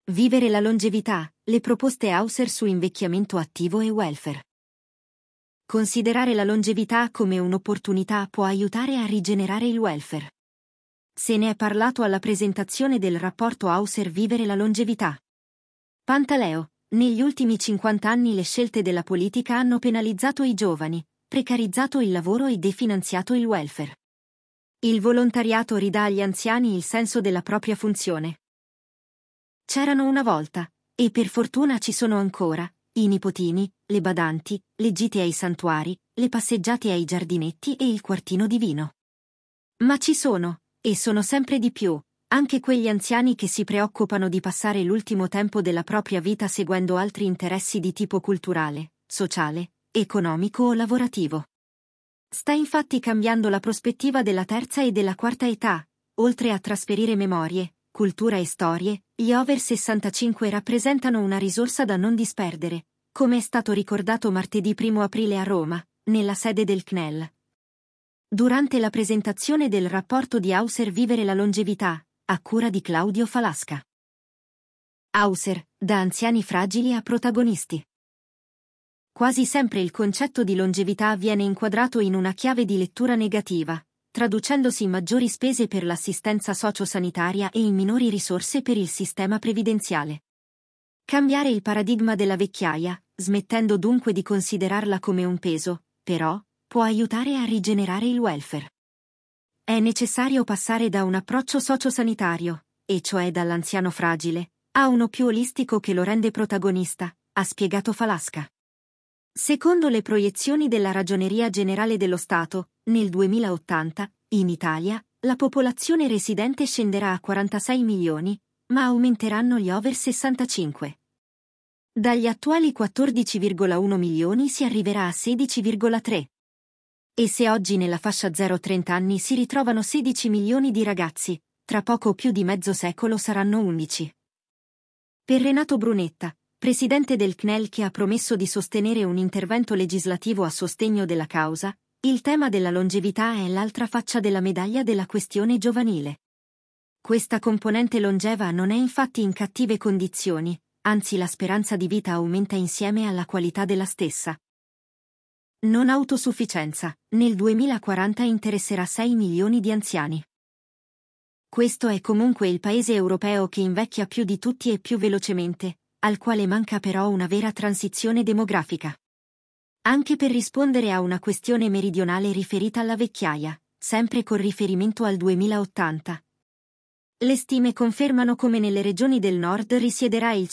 Vivere la longevità, le proposte Hauser su invecchiamento attivo e welfare. Considerare la longevità come un'opportunità può aiutare a rigenerare il welfare. Se ne è parlato alla presentazione del rapporto Hauser Vivere la longevità. Pantaleo, negli ultimi 50 anni le scelte della politica hanno penalizzato i giovani, precarizzato il lavoro e definanziato il welfare. Il volontariato ridà agli anziani il senso della propria funzione. C'erano una volta, e per fortuna ci sono ancora, i nipotini, le badanti, le gite ai santuari, le passeggiate ai giardinetti e il quartino di vino. Ma ci sono, e sono sempre di più, anche quegli anziani che si preoccupano di passare l'ultimo tempo della propria vita seguendo altri interessi di tipo culturale, sociale, economico o lavorativo. Sta infatti cambiando la prospettiva della terza e della quarta età, oltre a trasferire memorie, cultura e storie, gli over 65 rappresentano una risorsa da non disperdere, come è stato ricordato martedì 1 aprile a Roma, nella sede del CNEL. Durante la presentazione del rapporto di Hauser Vivere la longevità, a cura di Claudio Falasca. Hauser, da anziani fragili a protagonisti. Quasi sempre il concetto di longevità viene inquadrato in una chiave di lettura negativa, traducendosi in maggiori spese per l'assistenza sociosanitaria e in minori risorse per il sistema previdenziale. Cambiare il paradigma della vecchiaia, smettendo dunque di considerarla come un peso, però, può aiutare a rigenerare il welfare. È necessario passare da un approccio sociosanitario, e cioè dall'anziano fragile, a uno più olistico che lo rende protagonista, ha spiegato Falasca. Secondo le proiezioni della Ragioneria Generale dello Stato, nel 2080, in Italia, la popolazione residente scenderà a 46 milioni, ma aumenteranno gli over 65. Dagli attuali 14,1 milioni si arriverà a 16,3. E se oggi nella fascia 0-30 anni si ritrovano 16 milioni di ragazzi, tra poco più di mezzo secolo saranno 11. Per Renato Brunetta, presidente del CNEL che ha promesso di sostenere un intervento legislativo a sostegno della causa, il tema della longevità è l'altra faccia della medaglia della questione giovanile. Questa componente longeva non è infatti in cattive condizioni, anzi la speranza di vita aumenta insieme alla qualità della stessa. Non autosufficienza, nel 2040 interesserà 6 milioni di anziani. Questo è comunque il paese europeo che invecchia più di tutti e più velocemente, al quale manca però una vera transizione demografica. Anche per rispondere a una questione meridionale riferita alla vecchiaia, sempre con riferimento al 2080. Le stime confermano come nelle regioni del nord risiederà il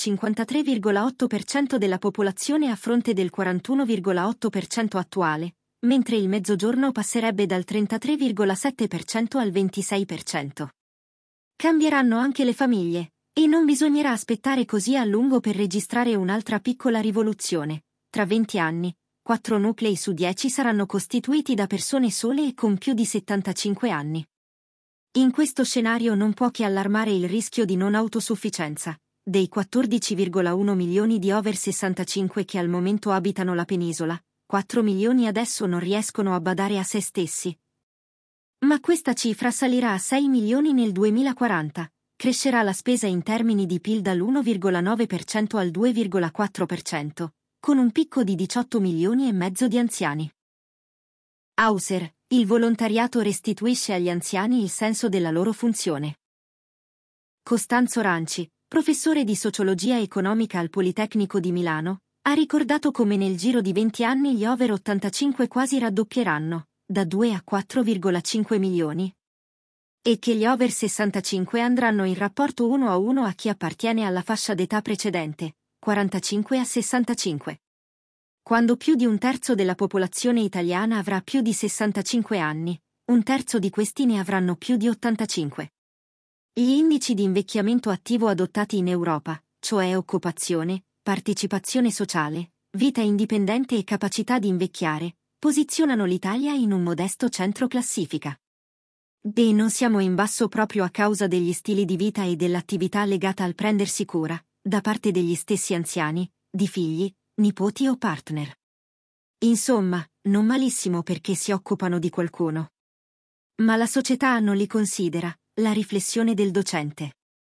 53,8% della popolazione a fronte del 41,8% attuale, mentre il mezzogiorno passerebbe dal 33,7% al 26%. Cambieranno anche le famiglie, e non bisognerà aspettare così a lungo per registrare un'altra piccola rivoluzione. Tra 20 anni, 4 nuclei su 10 saranno costituiti da persone sole e con più di 75 anni. In questo scenario non può che allarmare il rischio di non autosufficienza. Dei 14,1 milioni di over 65 che al momento abitano la penisola, 4 milioni adesso non riescono a badare a se stessi. Ma questa cifra salirà a 6 milioni nel 2040, crescerà la spesa in termini di PIL dall'1,9% al 2,4%, con un picco di 18 milioni e mezzo di anziani. Hauser, il volontariato restituisce agli anziani il senso della loro funzione. Costanzo Ranci, professore di sociologia economica al Politecnico di Milano, ha ricordato come nel giro di 20 anni gli over 85 quasi raddoppieranno, da 2 a 4,5 milioni. E che gli over 65 andranno in rapporto 1 a chi appartiene alla fascia d'età precedente, 45 a 65. Quando più di un terzo della popolazione italiana avrà più di 65 anni, un terzo di questi ne avranno più di 85. Gli indici di invecchiamento attivo adottati in Europa, cioè occupazione, partecipazione sociale, vita indipendente e capacità di invecchiare, posizionano l'Italia in un modesto centro classifica. E non siamo in basso proprio a causa degli stili di vita e dell'attività legata al prendersi cura, da parte degli stessi anziani, di figli, nipoti o partner. Insomma, non malissimo perché si occupano di qualcuno. Ma la società non li considera, la riflessione del docente.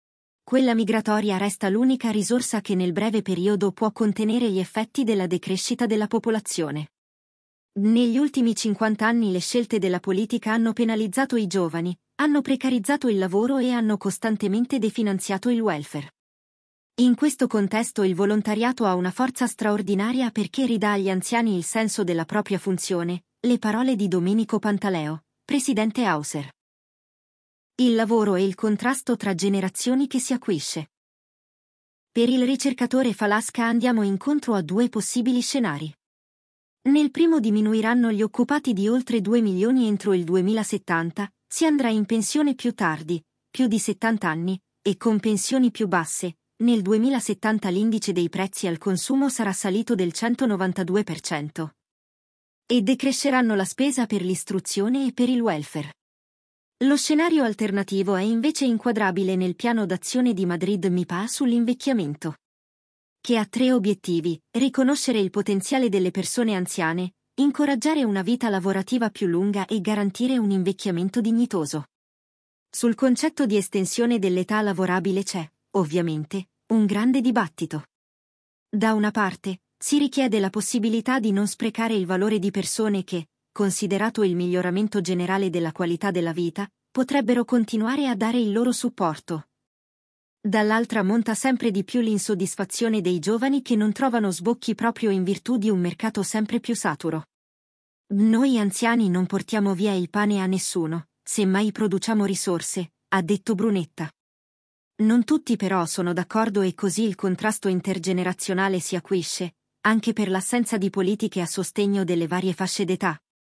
Quella migratoria resta l'unica risorsa che nel breve periodo può contenere gli effetti della decrescita della popolazione. Negli ultimi 50 anni le scelte della politica hanno penalizzato i giovani, hanno precarizzato il lavoro e hanno costantemente definanziato il welfare. In questo contesto il volontariato ha una forza straordinaria perché ridà agli anziani il senso della propria funzione, le parole di Domenico Pantaleo, presidente Auser. Il lavoro e il contrasto tra generazioni che si acuisce. Per il ricercatore Falasca andiamo incontro a due possibili scenari. Nel primo diminuiranno gli occupati di oltre 2 milioni entro il 2070, si andrà in pensione più tardi, più di 70 anni, e con pensioni più basse. Nel 2070 l'indice dei prezzi al consumo sarà salito del 192%. E decresceranno la spesa per l'istruzione e per il welfare. Lo scenario alternativo è invece inquadrabile nel piano d'azione di Madrid MIPA sull'invecchiamento, che ha 3 obiettivi: riconoscere il potenziale delle persone anziane, incoraggiare una vita lavorativa più lunga e garantire un invecchiamento dignitoso. Sul concetto di estensione dell'età lavorabile c'è, ovviamente, un grande dibattito. Da una parte, si richiede la possibilità di non sprecare il valore di persone che, considerato il miglioramento generale della qualità della vita, potrebbero continuare a dare il loro supporto. Dall'altra monta sempre di più l'insoddisfazione dei giovani che non trovano sbocchi proprio in virtù di un mercato sempre più saturo. Noi anziani non portiamo via il pane a nessuno, semmai produciamo risorse, ha detto Brunetta. Non tutti però sono d'accordo e così il contrasto intergenerazionale si acuisce, anche per l'assenza di politiche a sostegno delle varie fasce d'età.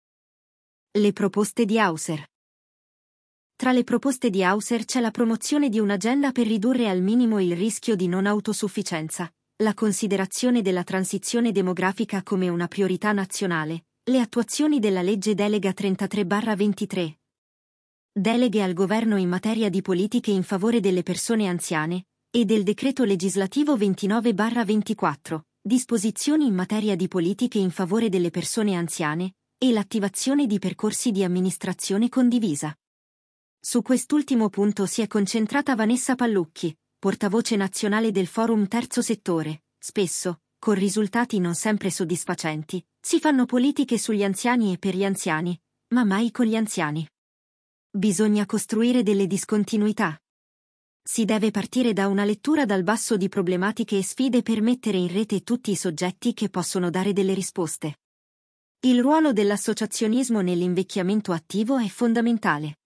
Le proposte di Auser. Tra le proposte di Auser c'è la promozione di un'agenda per ridurre al minimo il rischio di non autosufficienza, la considerazione della transizione demografica come una priorità nazionale, le attuazioni della legge delega 33/23. Deleghe al governo in materia di politiche in favore delle persone anziane, e del decreto legislativo 29/24, disposizioni in materia di politiche in favore delle persone anziane, e l'attivazione di percorsi di amministrazione condivisa. Su quest'ultimo punto si è concentrata Vanessa Pallucchi, portavoce nazionale del Forum Terzo Settore. Spesso, con risultati non sempre soddisfacenti, si fanno politiche sugli anziani e per gli anziani, ma mai con gli anziani. Bisogna costruire delle discontinuità. Si deve partire da una lettura dal basso di problematiche e sfide per mettere in rete tutti i soggetti che possono dare delle risposte. Il ruolo dell'associazionismo nell'invecchiamento attivo è fondamentale.